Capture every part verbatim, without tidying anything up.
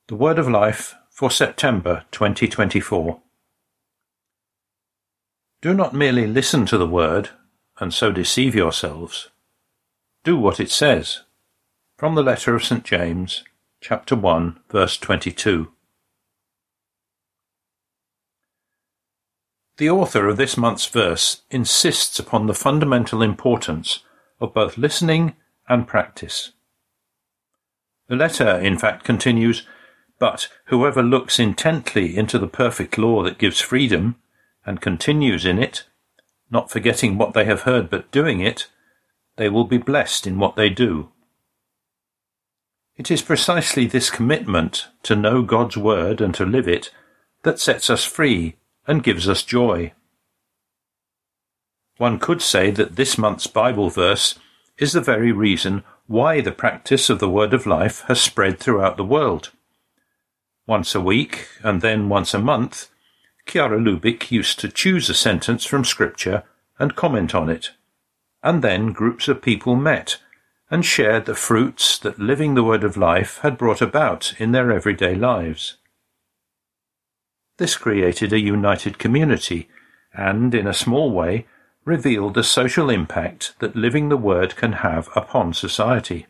The Word of Life for September twenty twenty-four. Do not merely listen to the Word, and so deceive yourselves. Do what it says. From the letter of Saint James, chapter one, verse twenty-two. The author of this month's verse insists upon the fundamental importance of both listening and practice. The letter, in fact, continues, "But whoever looks intently into the perfect law that gives freedom, and continues in it, not forgetting what they have heard but doing it, they will be blessed in what they do." It is precisely this commitment to know God's word and to live it that sets us free and gives us joy. One could say that this month's Bible verse is the very reason why the practice of the Word of Life has spread throughout the world. Once a week, and then once a month, Chiara Lubich used to choose a sentence from Scripture and comment on it, and then groups of people met and shared the fruits that living the Word of Life had brought about in their everyday lives. This created a united community and, in a small way, revealed the social impact that living the Word can have upon society.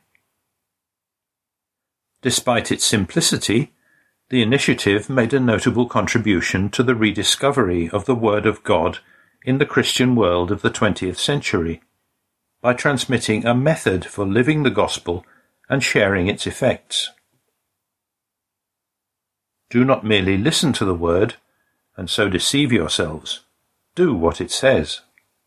Despite its simplicity, the initiative made a notable contribution to the rediscovery of the Word of God in the Christian world of the twentieth century, by transmitting a method for living the gospel and sharing its effects. Do not merely listen to the Word, and so deceive yourselves. Do what it says.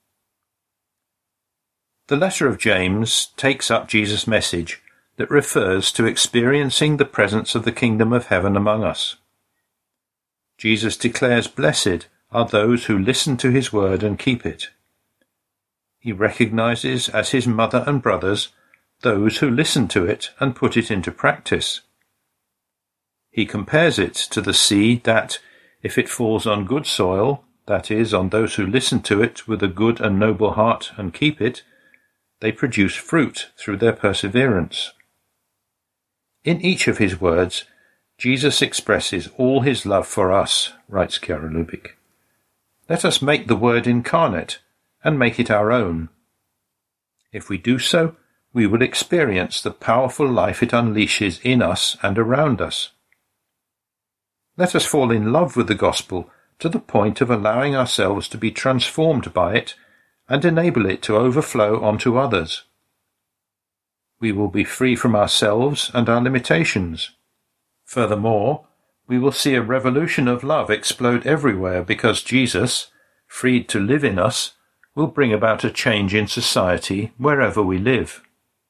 The letter of James takes up Jesus' message that refers to experiencing the presence of the kingdom of heaven among us. Jesus declares, "Blessed are those who listen to his word and keep it." He recognizes as his mother and brothers those who listen to it and put it into practice. He compares it to the seed that, if it falls on good soil, that is, on those who listen to it with a good and noble heart and keep it, they produce fruit through their perseverance. In each of his words, Jesus expresses all his love for us, writes Chiara Lubich. Let us make the word incarnate and make it our own. If we do so, we will experience the powerful life it unleashes in us and around us. Let us fall in love with the gospel to the point of allowing ourselves to be transformed by it and enable it to overflow onto others. We will be free from ourselves and our limitations. Furthermore, we will see a revolution of love explode everywhere because Jesus, freed to live in us, will bring about a change in society wherever we live.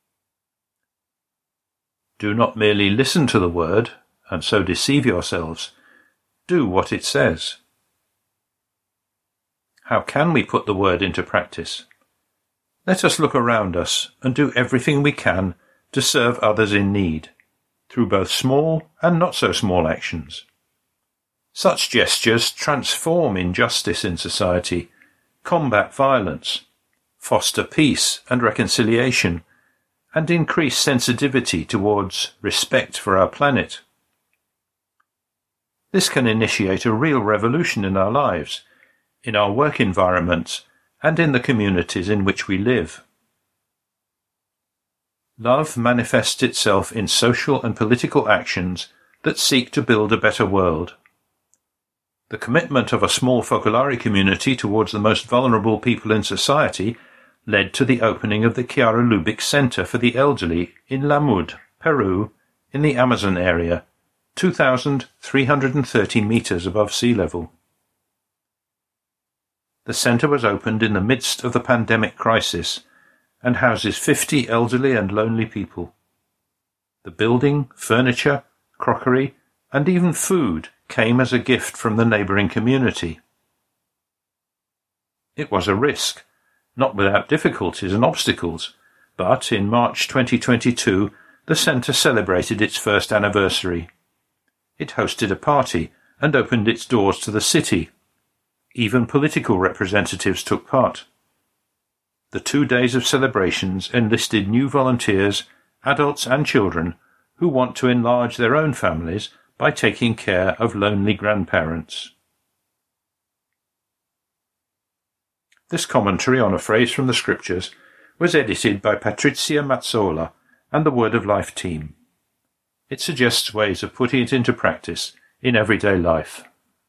Do not merely listen to the word, and so deceive yourselves. Do what it says. How can we put the word into practice? Let us look around us and do everything we can to serve others in need, through both small and not so small actions. Such gestures transform injustice in society, combat violence, foster peace and reconciliation, and increase sensitivity towards respect for our planet. This can initiate a real revolution in our lives, in our work environments, and in the communities in which we live. Love manifests itself in social and political actions that seek to build a better world. The commitment of a small Focolare community towards the most vulnerable people in society led to the opening of the Chiara Lubich Center for the Elderly in Lamud, Peru, in the Amazon area, two thousand three hundred thirty meters above sea level. The centre was opened in the midst of the pandemic crisis and houses fifty elderly and lonely people. The building, furniture, crockery, and even food came as a gift from the neighbouring community. It was a risk, not without difficulties and obstacles, but in March twenty twenty-two the centre celebrated its first anniversary. It hosted a party and opened its doors to the city. Even political representatives took part. The two days of celebrations enlisted new volunteers, adults and children, who want to enlarge their own families by taking care of lonely grandparents. This commentary on a phrase from the Scriptures was edited by Patrizia Mazzola and the Word of Life team. It suggests ways of putting it into practice in everyday life.